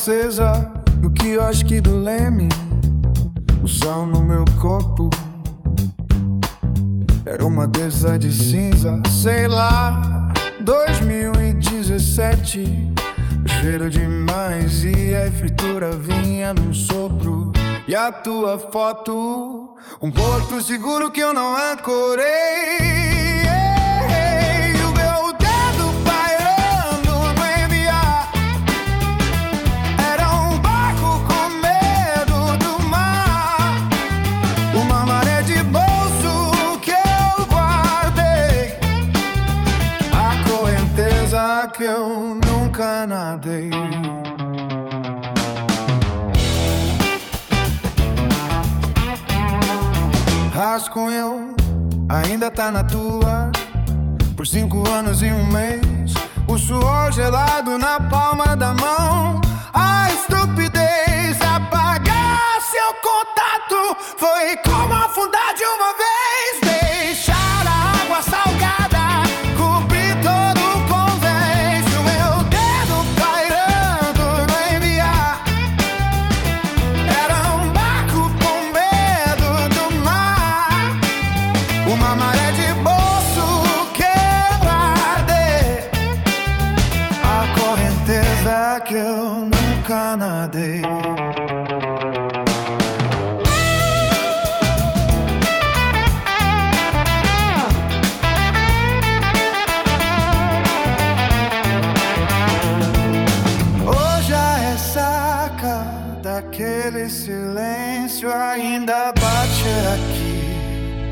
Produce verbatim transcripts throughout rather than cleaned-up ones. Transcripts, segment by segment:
acesa no quiosque do Leme. O sol no meu corpo era uma deza de cinza, sei lá, dois mil e dezessete. Cheiro demais e a fritura vinha num sopro. E a tua foto, um porto seguro que eu não ancorei. Que eu nunca nadei. Rascunho ainda tá na tua, por cinco anos e um mês. O suor gelado na palma da mão. A estupidez, apagar seu contato foi como afundar de uma vez. Deixar a água salgada cobrir todo o convés. O meu dedo pairando no enviar. Era um barco com medo do mar. Uma maré de bolso que eu guardei. A correnteza que eu nunca nadei. Aquele silêncio ainda bate aqui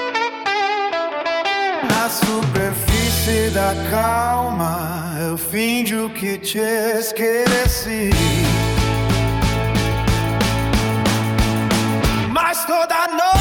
na superfície da calma. Eu finjo que te esqueci, mas toda noite